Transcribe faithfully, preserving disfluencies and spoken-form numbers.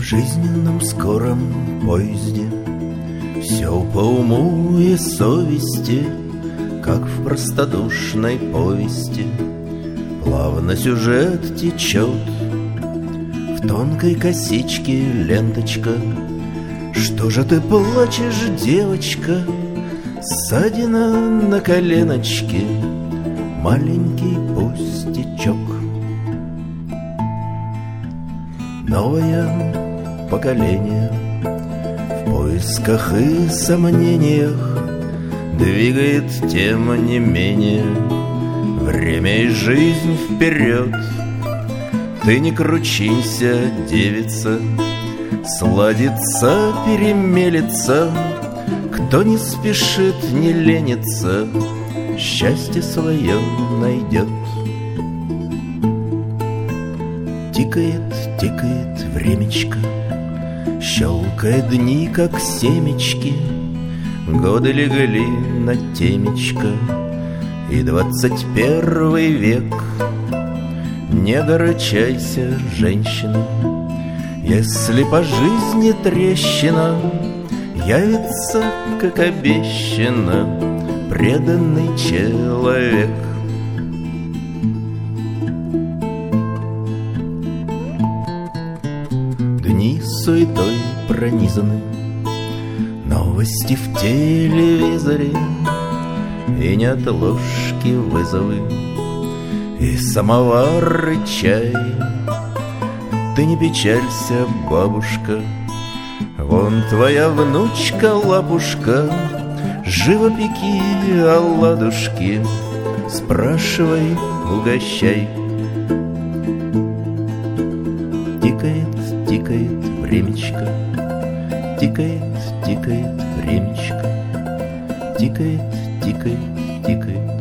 жизненном скором поезде все по уму и совести, как в простодушной повести. Плавно сюжет течет, в тонкой косичке ленточка. Что же ты плачешь, девочка? Ссадина на коленочке, маленький пустячок. Новое поколение в поисках и сомнениях двигает, тем не менее, время и жизнь вперед. Ты не кручинься, девица, сладится, перемелется. Кто не спешит, не ленится, счастье свое найдет. Тикает, тикает времечко, щелкая дни, как семечки. Годы легли на темечко, и двадцать первый век. Не горячайся, женщина, если по жизни трещина явится, как обещано, преданный человек. Дни суетой пронизаны, новости в телевизоре, и неотложки вызовы, и самовар, и чай. Ты не печалься, бабушка, вон твоя внучка-лапушка, живо пеки оладушки, спрашивай, угощай. Тикает, тикает времечко, тикает, тикает времечко, тикает, тикает, тикает.